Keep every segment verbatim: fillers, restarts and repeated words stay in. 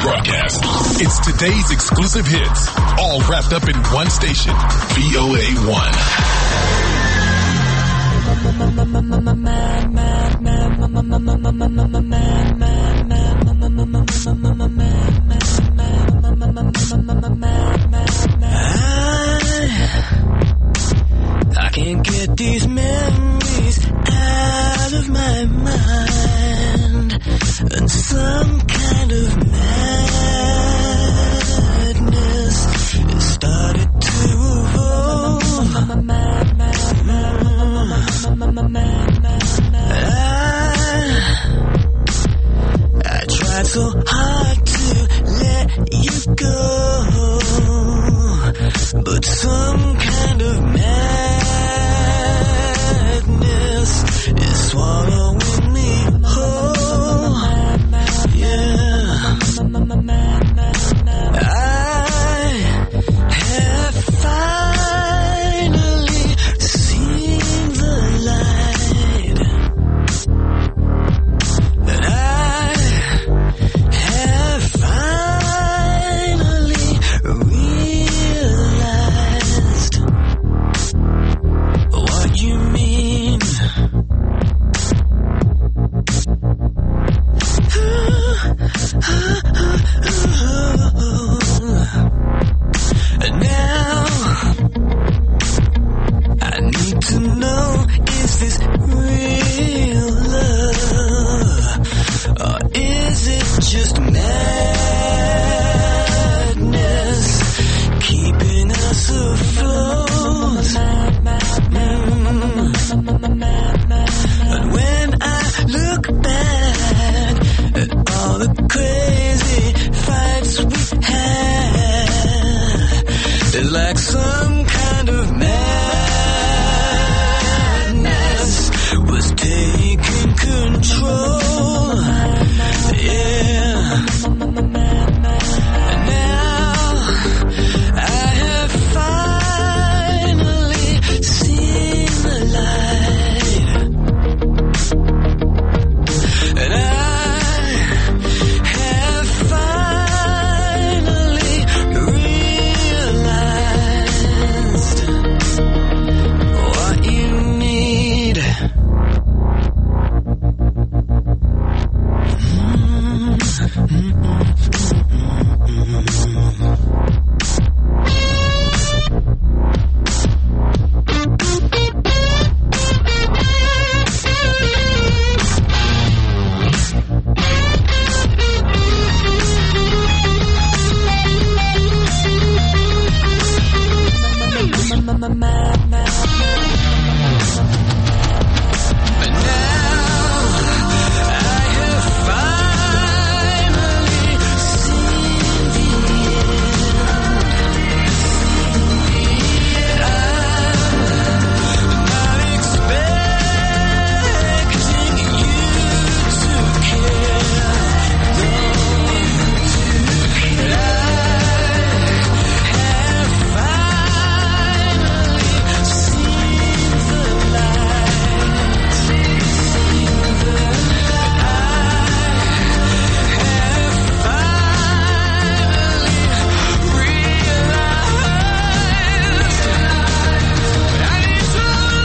broadcast. It's today's exclusive hits, all wrapped up in one station, V O A one. I, I can't get these memories out of my mind, and some kind of madness has started to evolve. I, I tried so hard to let you go, but some kind of madness is swallowing me whole. Yeah, I have finally seen the light, and I have finally realized what you mean. And now I need to know, is this real love, or is it just madness keeping us afloat? Mm. And when I look back at all the crazy fights we had, it's like some kind of madness was taking control. Yeah. And now I have finally seen the light, and I have finally realized what you need. And now I have finally seen the end. I'm not expecting you to care, but I have finally seen the light, seen the light. I have finally realized I need to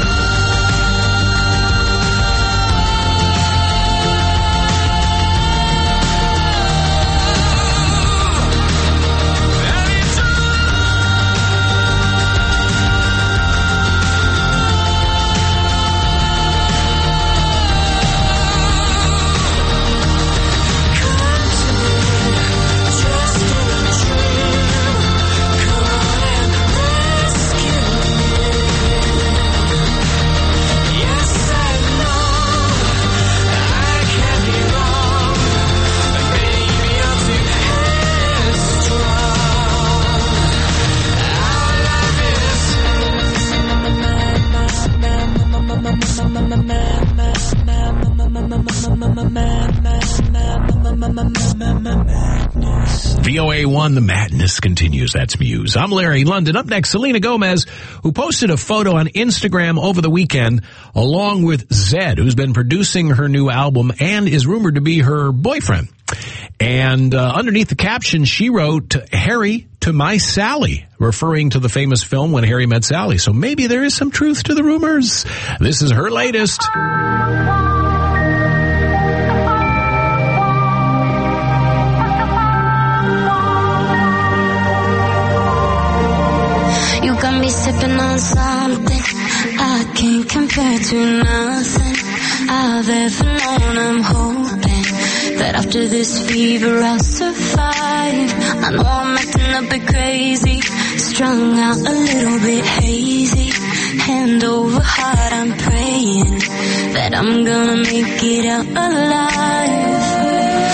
V O A one, the madness continues. That's Muse. I'm Larry London. Up next, Selena Gomez, who posted a photo on Instagram over the weekend, along with Zedd, who's been producing her new album and is rumored to be her boyfriend. And uh, underneath the caption, she wrote, Harry to my Sally, referring to the famous film When Harry Met Sally. So maybe there is some truth to the rumors. This is her latest. You got me sipping on something I can't compare to nothing I've ever known. I'm hoping that after this fever I'll survive. I know I'm acting a bit crazy, strung out a little bit hazy. Hand over heart, I'm praying that I'm gonna make it out alive.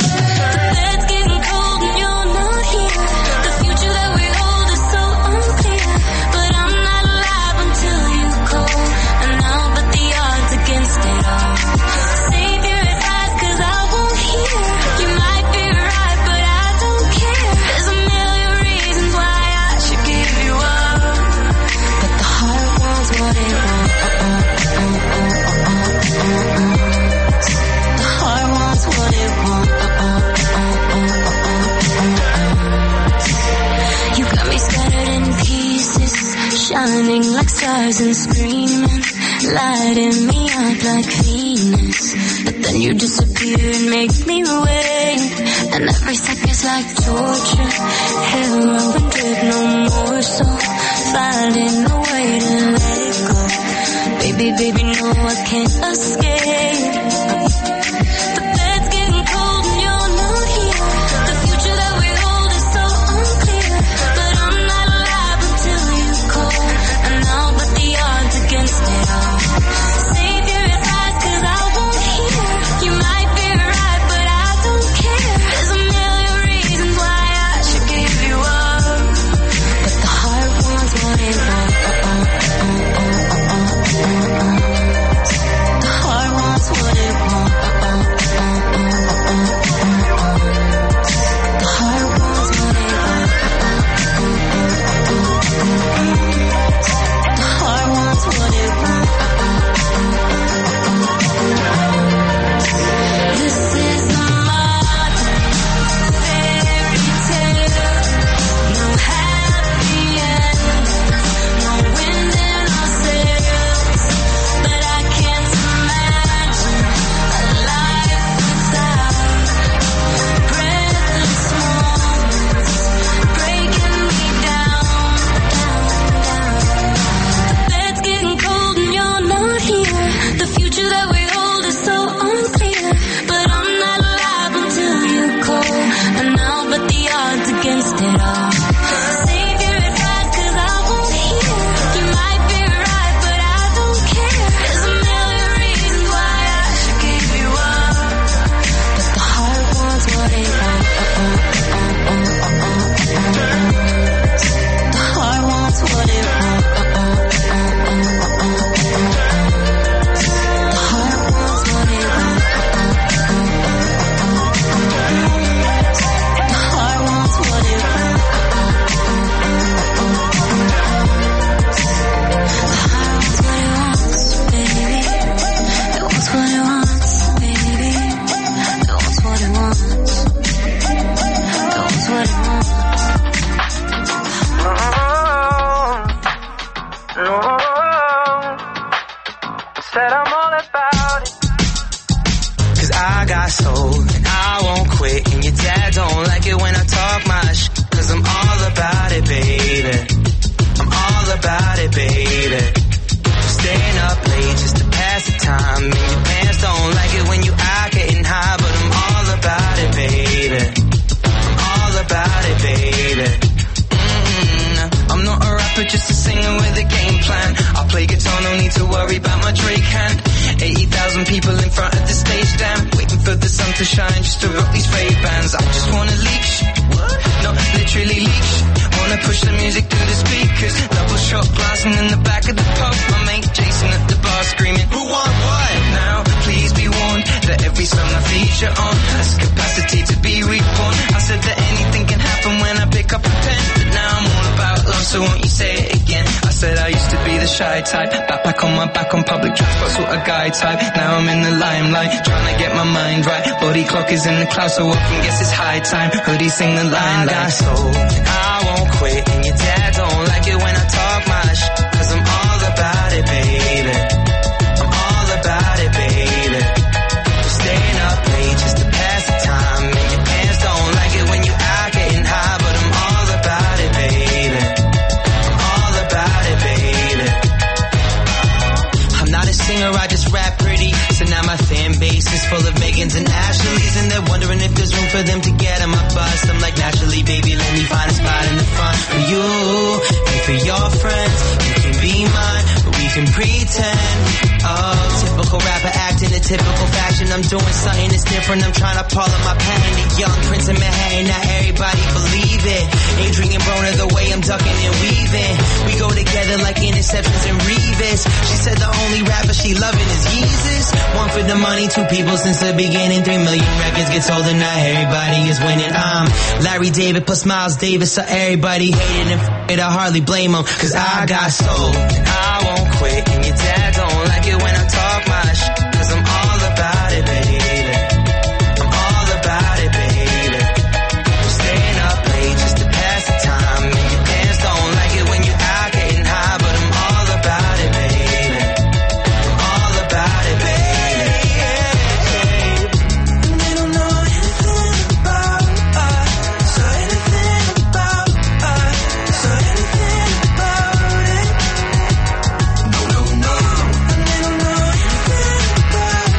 Shining like stars and screaming, lighting me up like Venus. But then you disappear and make me wait, and every second's like torture. Hell and drip no more, so finding a way to let go. Baby, baby, no, I can't escape. The bed's getting cold and you're not here. The future that we hold is so unclear, but I'm not alive until you call. And I'll bet the odds against it all. Save your advice, cause I won't hear. You might be right, but I don't care. There's a million reasons why I should give you up, but the heart wants what it wants. The heart wants what it shy type. Back back on my back on public transport, sort of guy type. Now I'm in the limelight, trying to get my mind right. Body clock is in the clouds, so I can guess it's high time. Hoodie sing the line like, I got soul, I won't quit. And your dad don't like it when I talk my shit, cause I'm all about it, baby. I'm all about it, baby. Staying up late just to pass the time. And your pants don't like it when you out getting high, but I'm all about it, baby. I'm all about it, baby. I'm not a singer, I just rap pretty. So now my fan base is full of Megans and Ashleys, and they're wondering if there's room for them to get on my bus. I'm like, naturally, baby, let me find a spot in the front for you and for your friends. You can be mine, but we can pretend. Oh, typical rapper acting a typical fashion. I'm doing something that's different. I'm trying to pull up my patent. The young Prince of Manhattan, not everybody believe it. Adrian Broner, the way I'm ducking and weaving. We go together like interceptions and Revis. She said the only rapper she loving is Yeezus. One for the money, two people since the beginning. Three million records get sold and now everybody is winning. I'm Larry David plus Miles Davis, so everybody hated and f*** it. I hardly blame them, cause I got soul and I won't quit. And your dad don't like it when I talk my shit, cause I'm all about it, baby. I'm all about it, baby. I'm staying up late just to pass the time. And your pants don't like it when you out getting high, but I'm all about it, baby. I'm all about it, baby. And they don't know anything about us, so anything about us, so anything about it. No, no, no. And they don't know anything about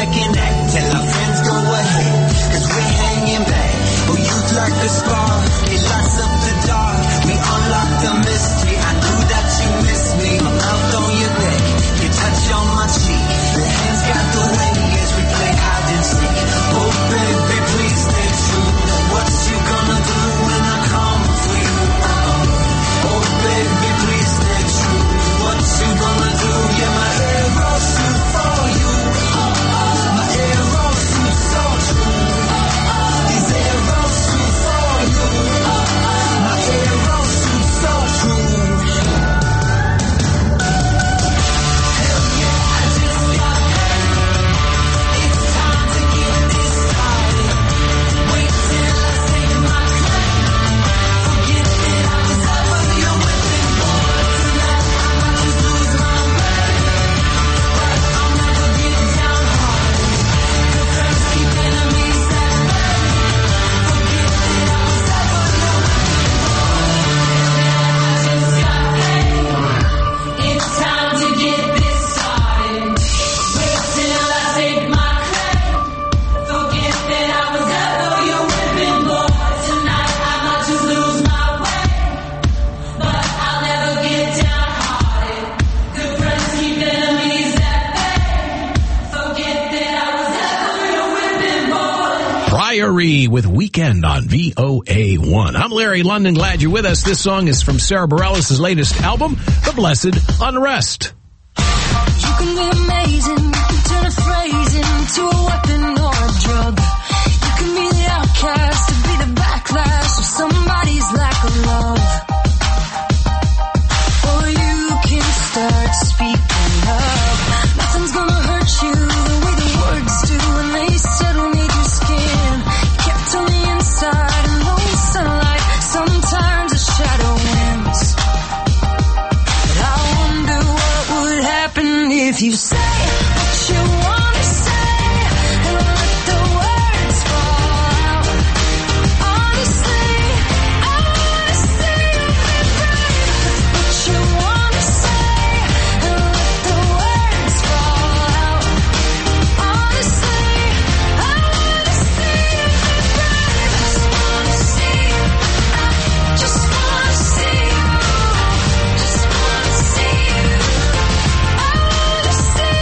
second act. Tell our friends go ahead, cause we're hanging back. Oh, you'd like a spark, it lights up the dark. We unlock the mystery, I knew that you missed me. My mouth on your neck, your touch on my cheek. The hands got the way as we play hide and seek. Oh baby, please stay true. What you gonna do when I come for you? Uh-oh. Oh baby, please stay true. What you gonna do? Yeah, my arrow shoot for you. Uh-oh. My arrow shoot so true. Uh-oh. These arrows shoot for you. Uh-oh. My arrow shoot so true. Hell yeah, I just got hurt. It's time to get this started. Wait till I say my claim. Forget that I was ever your weapon, boy. Tonight I might just lose my way, but I'll never get downhearted. Good friends keep enemies at bay. Forget that I was ever your weapon, boy. I just got paid. It's time to get this started. Wait till I take my claim. Forget that I was ever your weapon, boy. Tonight I might just lose my way, but I'll never get downhearted. Good friends keep enemies at bay. Forget that I was ever your weapon, boy. Priory with Weekend on V O A one. I'm Larry London. Glad you're with us. This song is from Sarah Bareilles' latest album, The Blessed Unrest. You can be amazing, you can turn a phrase into a weapon or a drug. You can be the outcast, to be the backlash of somebody's lack of love. Or you can start speaking up. Nothing's gonna hurt you the way the words do when they settle need your skin. Kept on the inside and no sunlight, sometimes a shadow wins. But I wonder what would happen if you say what you want to say and let the words fall out. Honestly, I want to see you be brave. What you want to say and let the words fall out. Honestly, I want to see you be brave. I just want to see you. I just want to see you. Just want to see you. I want to see you.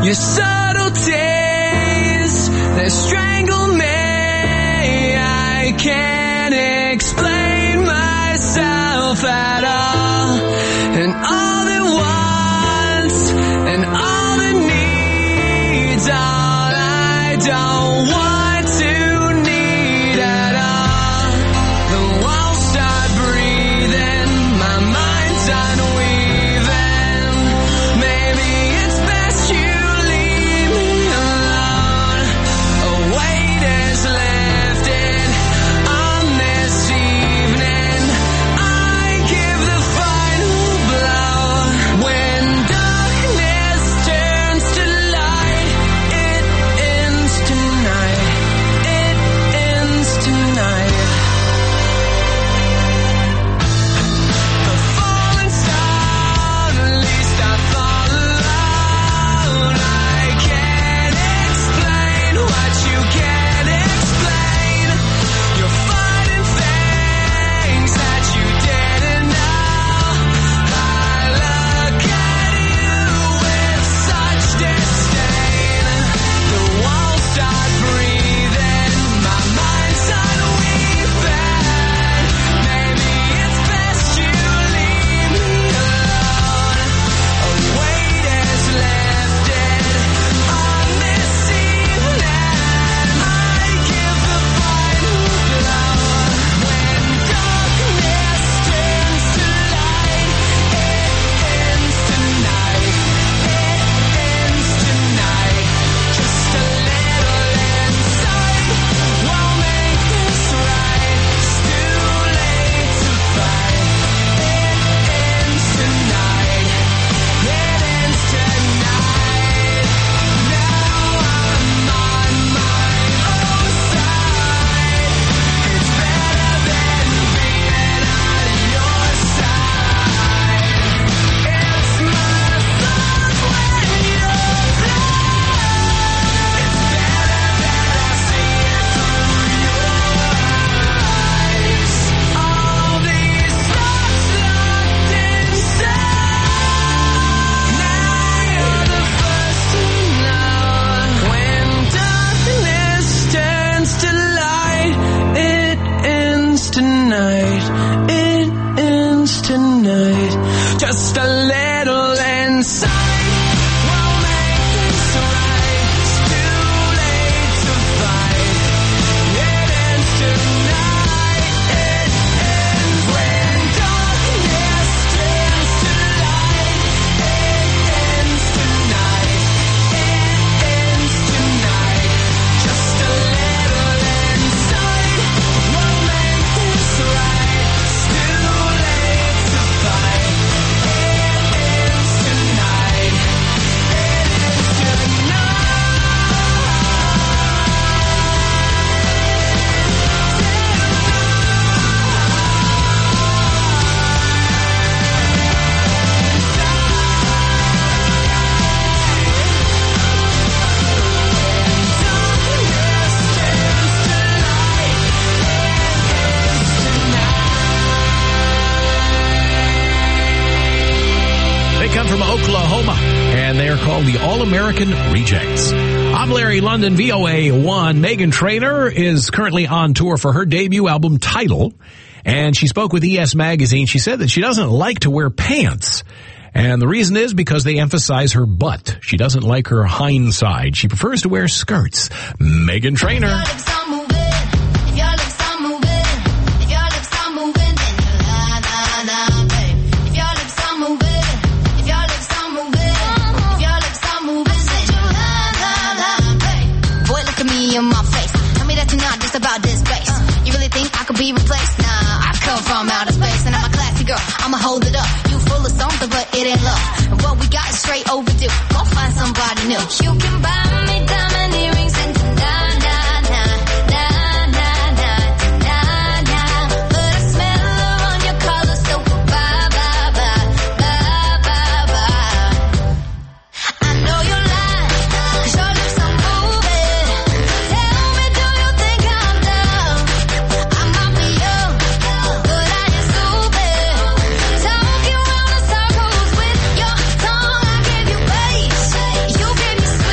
Your subtleties, they strangle me. I can't explain myself at all. And all the wants and all the needs, all I don't want to need at all. The walls start breathing, my mind's unweaving. Maybe it's best you leave me alone. A weight is lifted on this evening. I give the final blow. When darkness turns to light, it ends tonight. It ends tonight. The falling star, at least I fall alone. I can't explain what you can't explain. You're fighting things that you didn't know. I look at you with such disdain. The walls start breathing, my mind's unweaving. Maybe it's best you leave me alone. A weight is lifted on this evening. I give the final blow. When darkness turns to light, it ends tonight. It ends tonight. Just a little insight will make this right. It's too late to fight. It ends tonight. It ends tonight. Now I'm on my own side. It's better than being on your side. It's my fault when you're blind. It's better that I see it through your eyes. All these thoughts locked inside. Now you're the first to know. When darkness turns to light, it ends tonight. It ends tonight. Just a little insight will make this right. It's too late to fight. It ends tonight. It ends when darkness turns to light. It ends tonight. It ends tonight. Just a little insight will make this right. It's too late to fight. It ends tonight. It ends tonight. They come from Oklahoma, and they're called the All-American Rejects. I'm Larry London, V O A one. Meghan Trainor is currently on tour for her debut album, Tidal, and she spoke with E S Magazine. She said that she doesn't like to wear pants, and the reason is because they emphasize her butt. She doesn't like her hindside. She prefers to wear skirts. Meghan Trainor. In my face, tell me that you're not just about this bass. You really think I could be replaced? Nah, I come from outer space, and I'm a classy girl. I'ma hold it up. You full of something, but it ain't love. And what we got is straight overdue. Go find somebody new. You can buy me diamond earrings and nah, nah, nah, nah, nah, nah, nah, nah. But I smell her on your collar, so bye, bye, bye, bye, bye, bye. I know you're lying, 'cause your lips are moving. Tell me, do you think I'm dumb? I might be young, but I ain't stupid. Talking round in circles with your tongue. I give you bass, you give me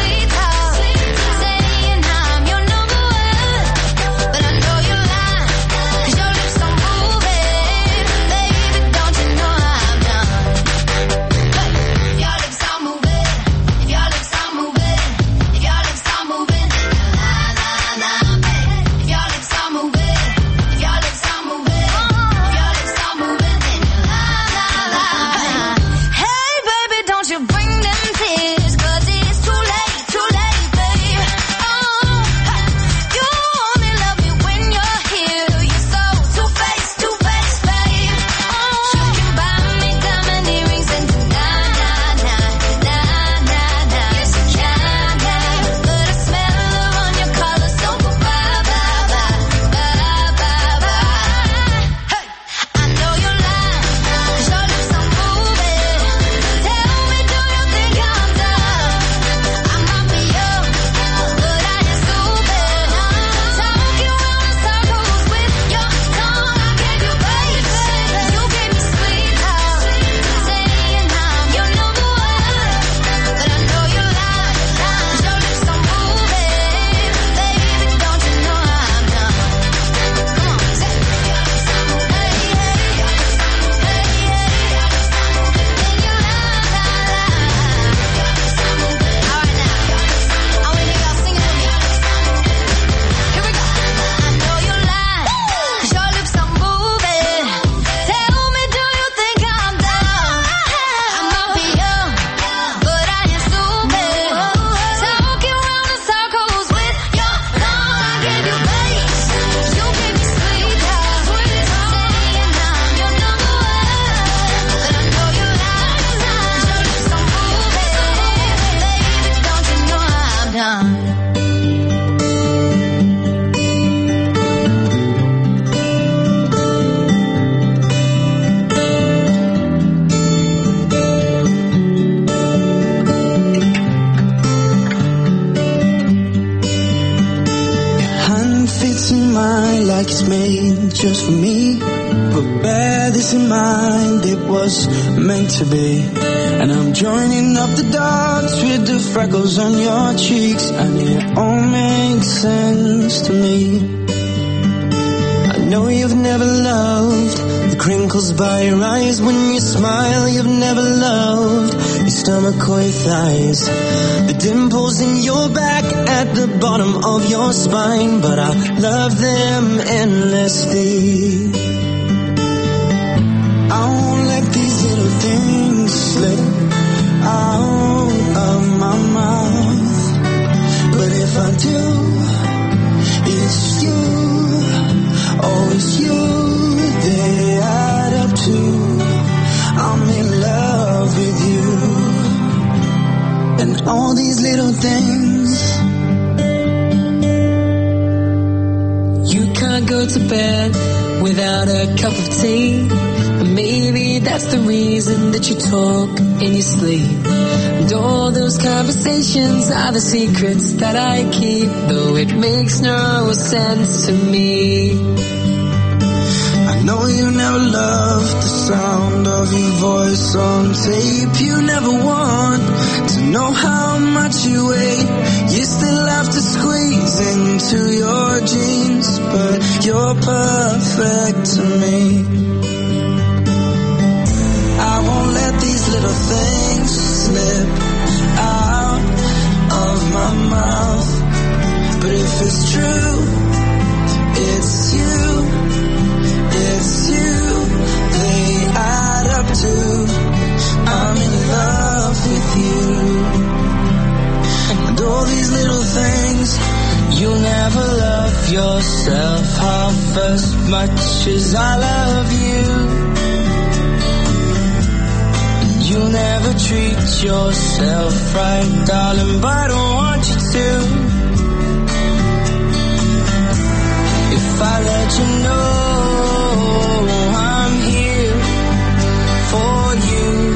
this in mind like it's made just for me. But bear this in mind, it was meant to be. And I'm joining up the dots with the freckles on your cheeks, and it all makes sense to me. I know you've never loved the crinkles by your eyes when you smile. You've never loved your stomach or your thighs, the dimples in your back at the bottom of your spine. But I love them endlessly. I won't let these little things slip out of my mouth. But if I do, it's you. Oh, it's you they add up to. I'm in love with you. And all these little things. You can't go to bed without a cup of tea. Maybe that's the reason that you talk in your sleep. And all those conversations are the secrets that I keep, though it makes no sense to me. I know you never loved the sound of your voice on tape. You never want to know how much you weigh. You still have to squeeze into your jeans, but you're perfect to me. I won't let these little things slip out of my mouth. But if it's true, it's you, it's you they add up to. I'm in love with you. And all these little things. You'll never love yourself half as much as I love you. You'll never treat yourself right, darling, but I don't want you to. If I let you know I'm here for you,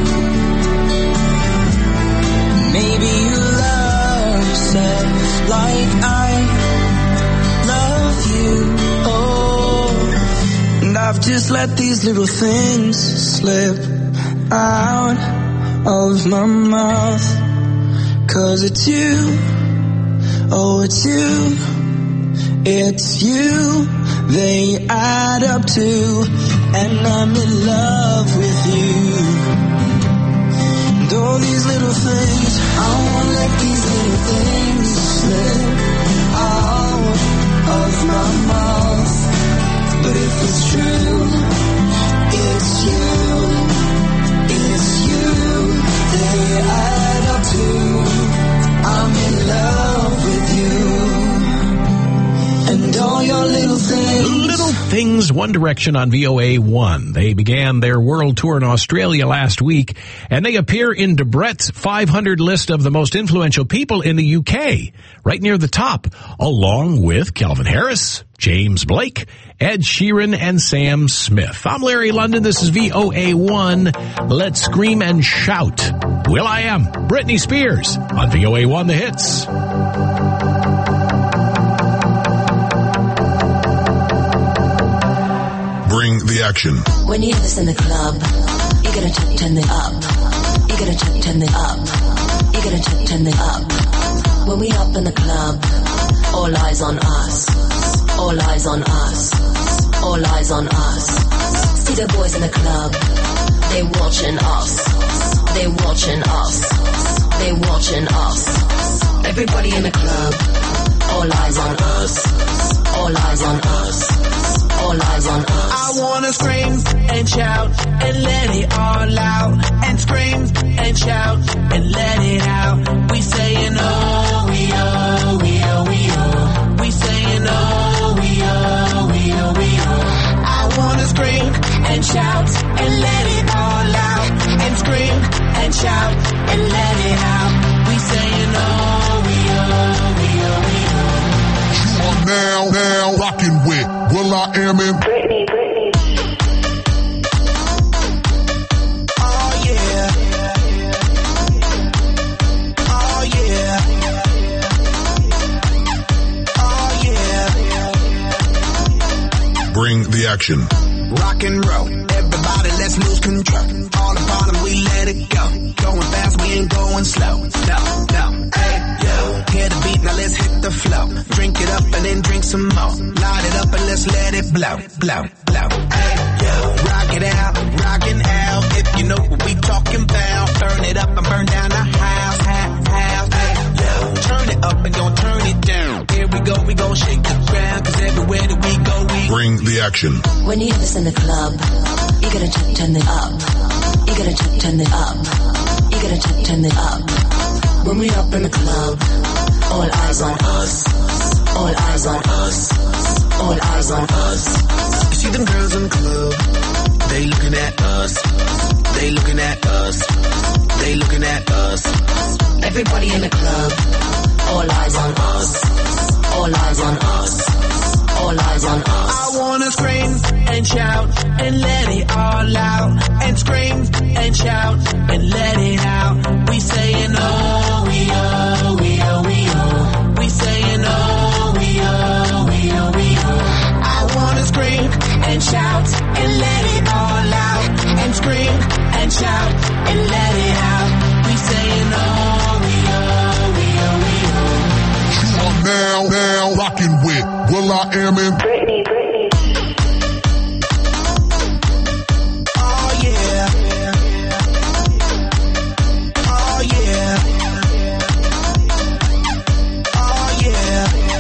maybe you love yourself like I love you. Oh, and I've just let these little things slip out of my mouth. Cause it's you, oh it's you, it's you they add up to. And I'm in love with you. And all these little things, I won't let these little things slip out of my mouth. But if it's true, it's you, it's you they add up to. I'm in love with you. And all your little things. Little Things, One Direction on V O A one. They began their world tour in Australia last week, and they appear in Debrett's five hundred list of the most influential people in the U K, right near the top, along with Calvin Harris, James Blake, Ed Sheeran, and Sam Smith. I'm Larry London. This is V O A one. Let's scream and shout. Will I Am, Britney Spears on V O A one, The Hits. Bring the action. When you hear this in the club, you're gonna turn, turn it up. You're gonna turn, turn it up. You're gonna turn, turn it up. When we up in the club, all eyes on us. All eyes on us. All eyes on us. See the boys in the club, they watching us. They watching us. They watching us. Everybody in the club, all eyes on us. All eyes on us. All eyes on us. I wanna scream and shout and let it all out. And scream and shout and let it out. We saying oh, we oh, we oh, we oh. We saying oh, we oh, we oh, we oh. I wanna scream and shout and let it all out. And scream and shout and let it out. We saying oh, we oh, we oh, we oh. You are now, now rocking with Will I Am in Britney, Britney. Oh yeah. Oh yeah. Bring the action. Rock and roll, everybody let's lose control. All the bottom we let it go. Going fast, we ain't going slow. No, no, hey, yo. Hear the beat, now let's hit the flow. Drink it up and then drink some more. Light it up and let's let it blow, blow, blow. Hey, yo. Rock it out, rockin' out. If you know what we talking about. Burn it up and burn down the house, house, house. Hey, yo. Turn it up and don't turn it down. Here we go, we gon' shake the ground. Cause everywhere that we go, we bring the action. When you hear this in the club, you gotta turn, turn it up. You gotta turn, turn it up. You gotta turn, turn it up. When we up in the club, all eyes on us. All eyes on us. All eyes on us. You see them girls in the club, they looking at us. They looking at us. They looking at us. Everybody in the club, all eyes on us. All eyes on us. All eyes on us. I wanna scream and shout and let it all out. And scream and shout and let it out. We saying oh, we oh, we oh, we oh. We saying oh, we oh, we oh, we oh. I wanna scream and shout and let it all out. And scream and shout and let it out. We saying oh, we oh, we oh, we oh. You are now, now rocking with Will I Am in Britney, Britney. Oh yeah. Oh yeah. Oh yeah.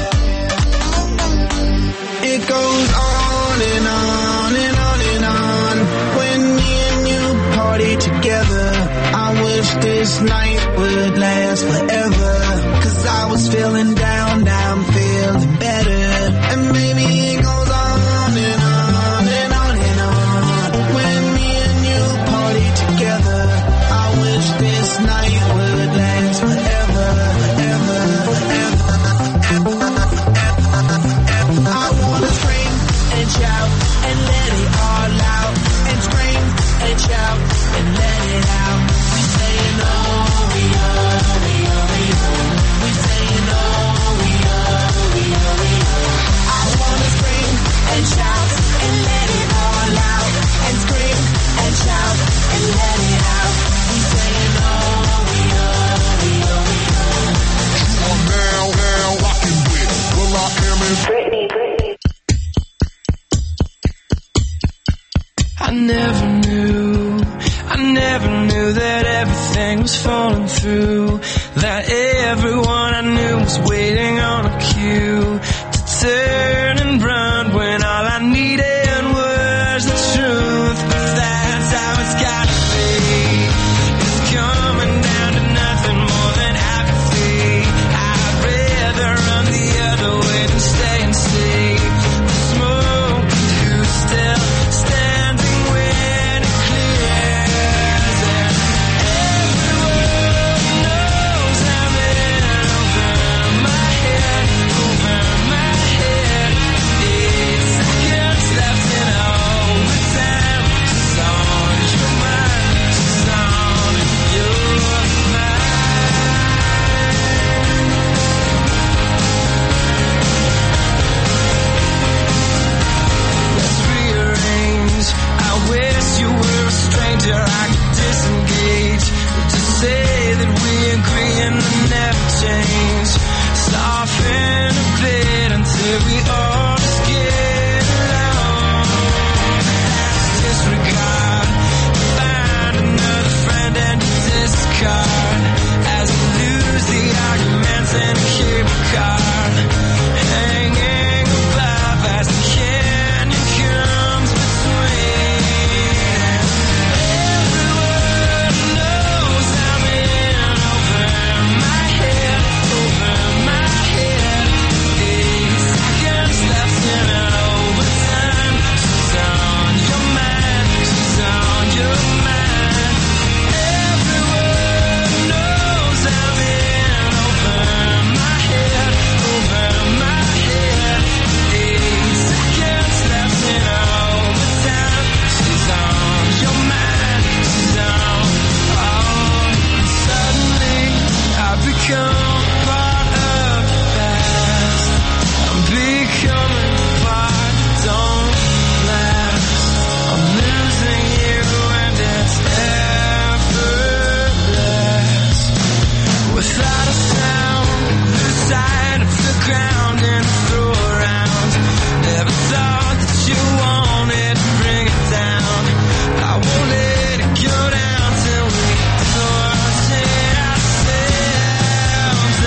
It goes on and on and on and on. When me and you party together, I wish this night would last forever. Cause I was feeling down, now I'm feeling better. And maybe it goes on and on and on and on. When me and you party together, I wish this night would last forever, forever, forever, forever, forever. I wanna scream and shout and let it all out. And scream and shout and let it out. We saying oh, we oh, we oh, we oh. We saying oh, we oh, we oh, we oh. I wanna scream and shout and let it all out. And scream and shout and let it out. We saying oh, we oh, we oh, we oh. You are now, now rocking with Will I Am in Britney, Britney. I never knew, I never knew that everything was falling through. That everyone I knew was waiting on a cue to turn and run when all I needed was the truth. But that's how it's gotta be. It's coming down to nothing more than apathy. I'd rather run the other way than stay and see the smoke and who's still standing when it clears. And everyone knows I'm in over my head. ground and throw around. Never thought that you wanted to bring it down. I won't let it go down till we sorted ourselves.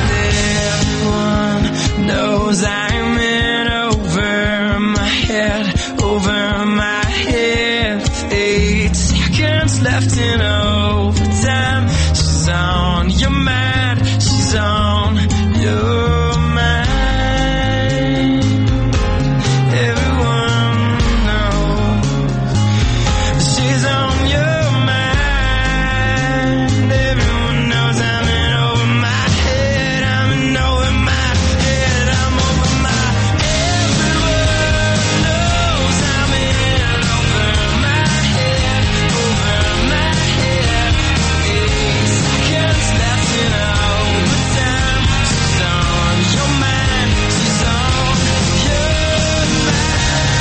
And everyone knows I'm in over my head, over my head. Eight seconds left in overtime. She's on your mind, she's on your mind. Everyone knows she's on your mind. Everyone knows I'm in over my head. I'm in over my head. I'm over my. Everyone knows I'm in over my head, over my head. Eight seconds left in overtime. She's on your mind. She's on your mind.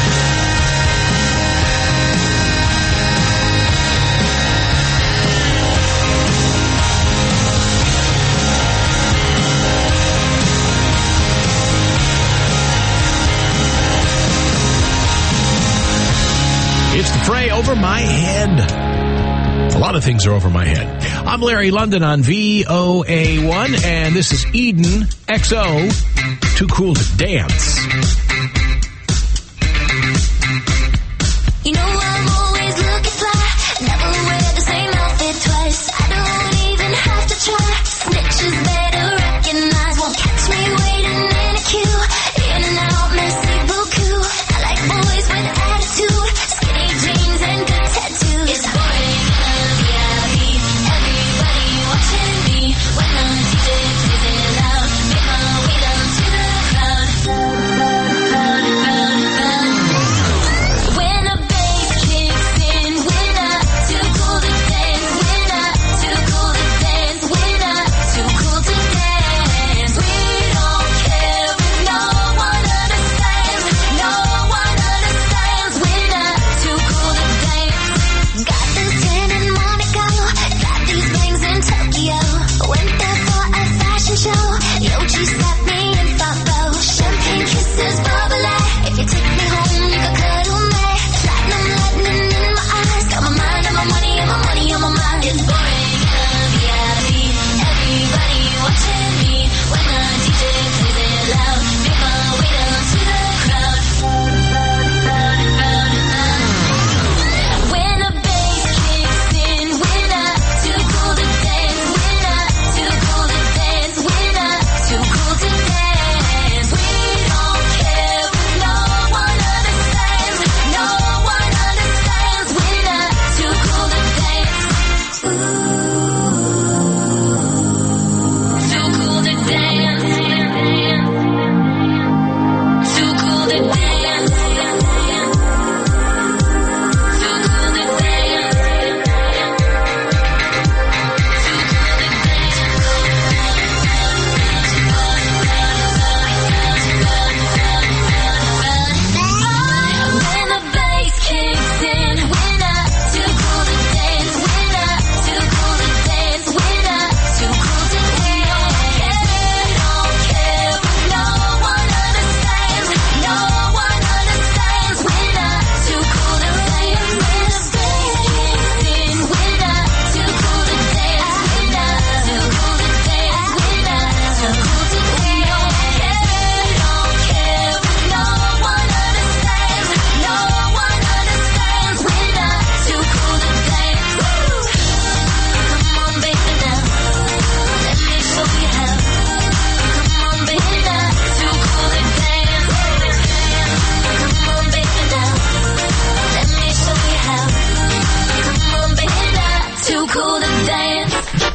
It's the Fray over my head. A lot of things are over my head. I'm Larry London on V O A one, and this is Eden X O, Too Cool to Dance. You know I'm always looking fly, never wear the same outfit twice. I don't even have to try. Snitches better recognize, won't catch me waiting in a queue. In and out, messy beaucoup. I like boys with attitude, skinny jeans and good tattoos. It's boring, V I P. Everybody watching me when the D J plays it loud. Make my way down to the crowd. When a bass kicks in, we're not too cool to dance. We're not too cool to dance. We're not too cool to dance. We don't care if no one understands. No one understands. We're not too cool to dance. Got this tan in Monaco, got these bangs in Tokyo. Went there for a fashion show. Yoji slapped me in Fabo. Champagne kisses bubbly. If you take me home, you can cuddle me. Platinum lightning in my eyes. Got my mind on my money, and my money on my mind. It's boring, V I P. Everybody watching me when the D J plays it loud. Make my way down to the crowd. When a bass kicks in, we're not too cool to dance. We're not too cool to dance. We're not too cool to dance. We don't care if no one understands. No one understands. We're not too cool to dance. Too cool to dance. Too cool to dance. Too cool to dance. When the bass kicks in, we're not too cool to dance. We're not too cool to dance. We're not too cool to dance. We don't care if no one understands. No one understands. We're not too cool to dance. When the bass kicks in, we're not too cool to dance. We're not too cool to dance. We're not too cool to dance. We don't care. We don't care if no one understands. No one understands. We're not too cool to dance. Come on, baby, now. Let me show you how. Come on, baby, now. Too cool to dance. Come on, baby, now. Let me show you how. Come on, baby, now. Too cool to dance.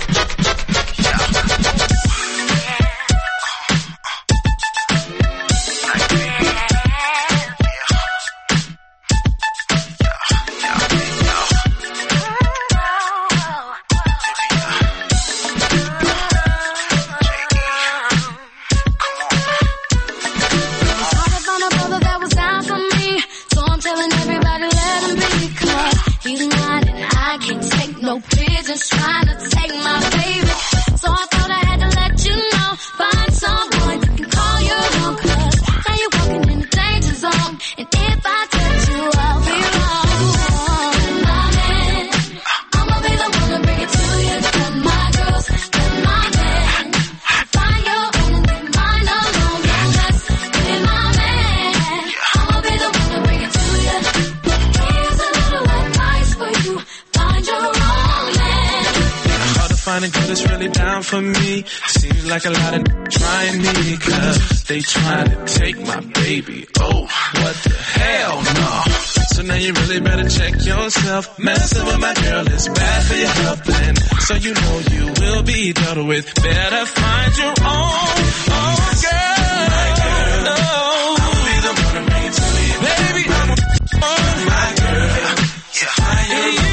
Thought I found a brother that was down for me, so I'm telling everybody let him be. 'Cause he's mine and I can't take no pigeons trying to take my baby. So I thought I had to let you know, find someone you can call a girl that's really down for me. Seems like a lot of trying me, cause they trying to take my baby. Oh, what the hell, no. So now you really better check yourself. Messing with my girl is bad for your health, and so you know you will be dealt with. Better find your own, own girl. My girl, no. I'll be the one to bring it to you. Baby, I'm a my girl. Yeah, find your own.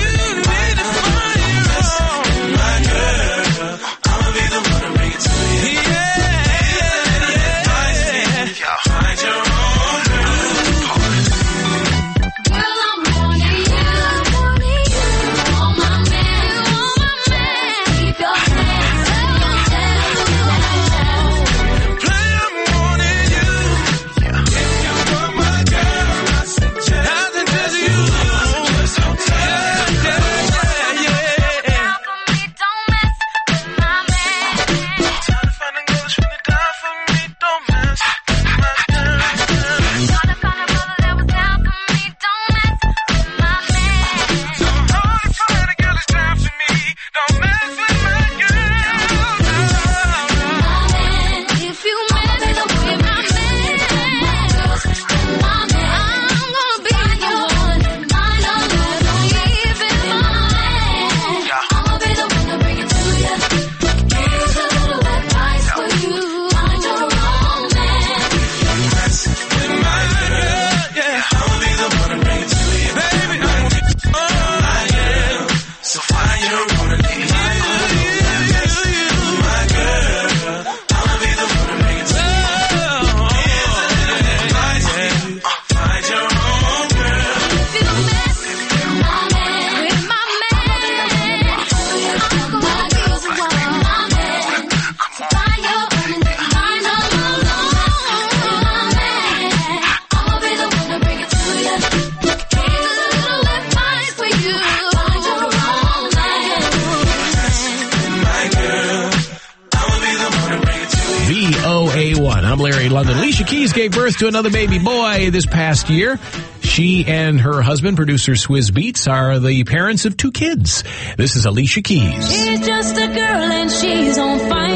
I'm Larry London. Alicia Keys gave birth to another baby boy this past year. She and her husband, producer Swizz Beatz, are the parents of two kids. This is Alicia Keys. She's just a girl and she's on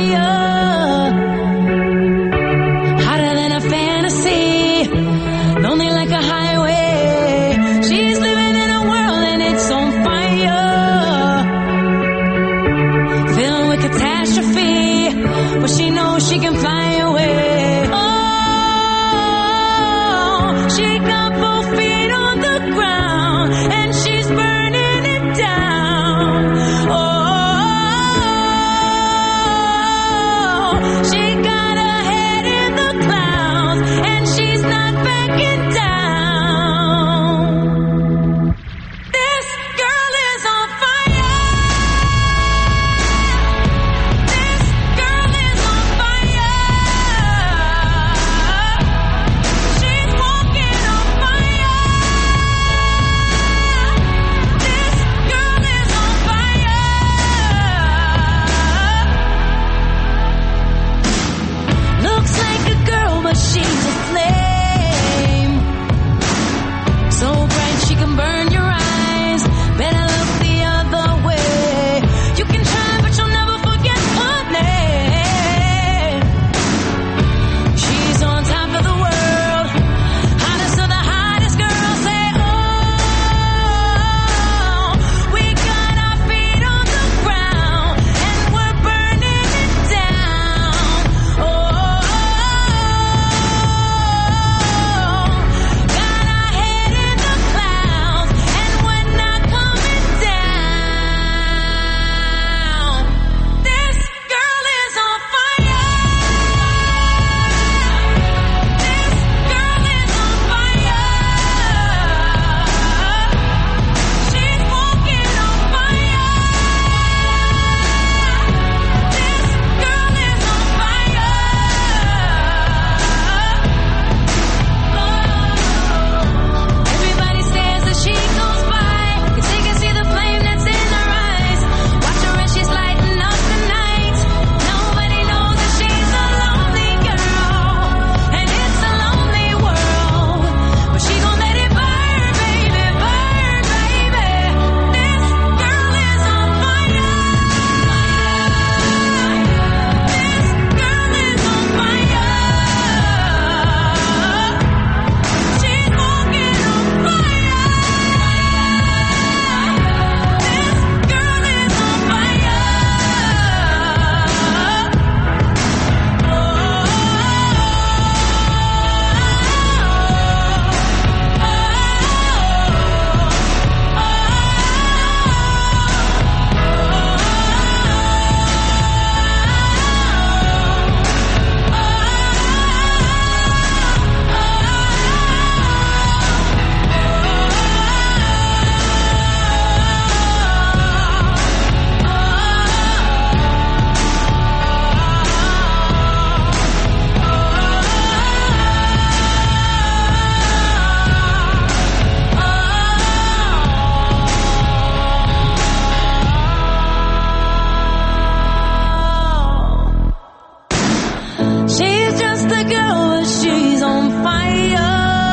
fire. Hotter than a fantasy. Lonely like a highway. She's living in a world and it's on fire. Filled with catastrophe. But she knows she can fly away. Fire! girl, but she's on fire.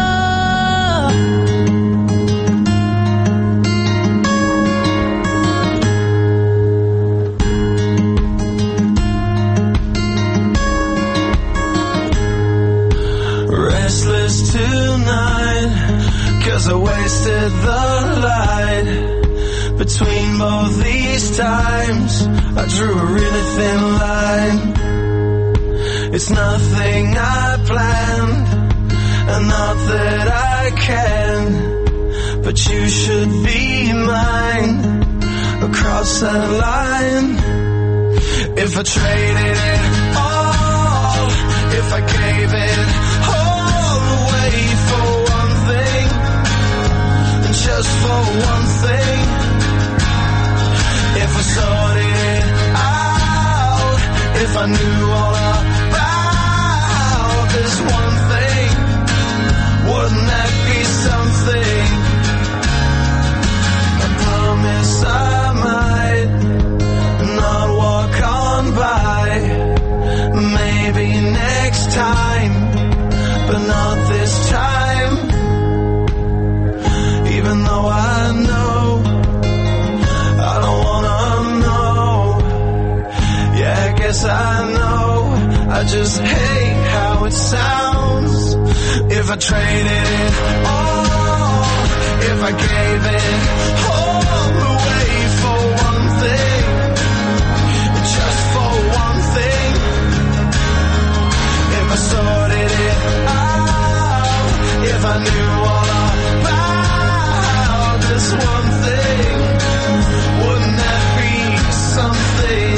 Restless tonight, 'cause I wasted the light. Between both these times, I drew a really thin line. It's nothing I planned, and not that I can, but you should be mine across that line. If I traded it all, if I gave it all away for one thing, and just for one thing, if I sorted it out, if I knew all about this one thing, wouldn't that be something? I promise I might not walk on by, maybe next time, but not this time. Even though I know I don't wanna know, yeah, I guess I know, I just hate how it sounds. If I traded it all, if I gave it all away for one thing, just for one thing, if I sorted it out, if I knew all about this one thing, wouldn't that be something?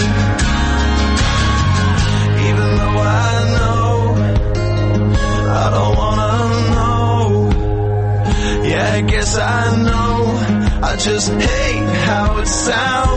Even though I know I don't wanna know, yeah, I guess I know, I just hate how it sounds.